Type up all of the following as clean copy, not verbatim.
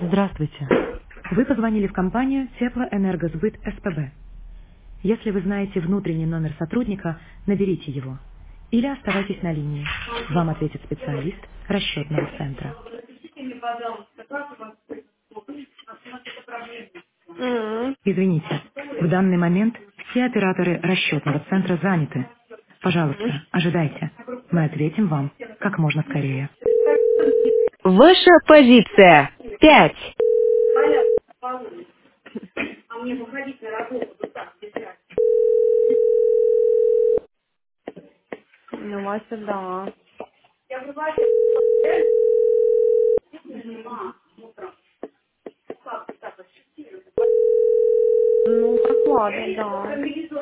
Здравствуйте. Вы позвонили в компанию Теплоэнергосбыт СПБ. Если вы знаете внутренний номер сотрудника, наберите его. Или оставайтесь на линии. Вам ответит специалист расчетного центра. М. Извините, в данный момент все операторы расчетного центра заняты. Пожалуйста, ожидайте. Мы ответим вам как можно скорее. Ваша позиция. 5. Ну, Вася, да. Ну, прохладно, да.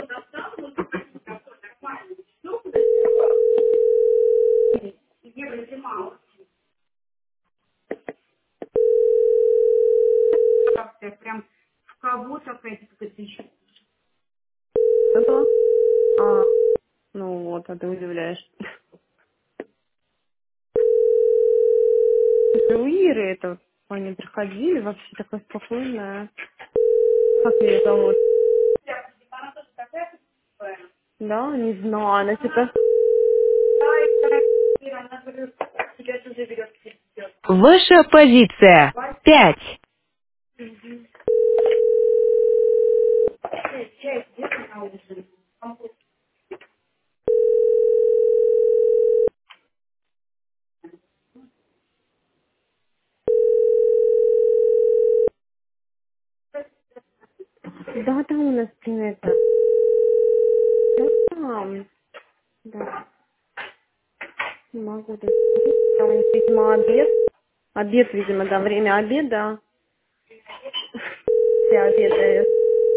Это? А, ну вот, а ты удивляешь. Слушай, у Иры это, они приходили, вообще такая спокойная. Как ее зовут? Да, не знаю, она что-то... Ваша позиция. 5. Да, там у нас это. Да, там. Да, не могу даже. Там у них, видимо, обед. Обед, видимо, да, время обеда. Все обедают.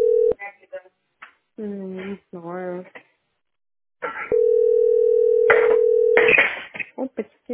Не знаю. Опачки.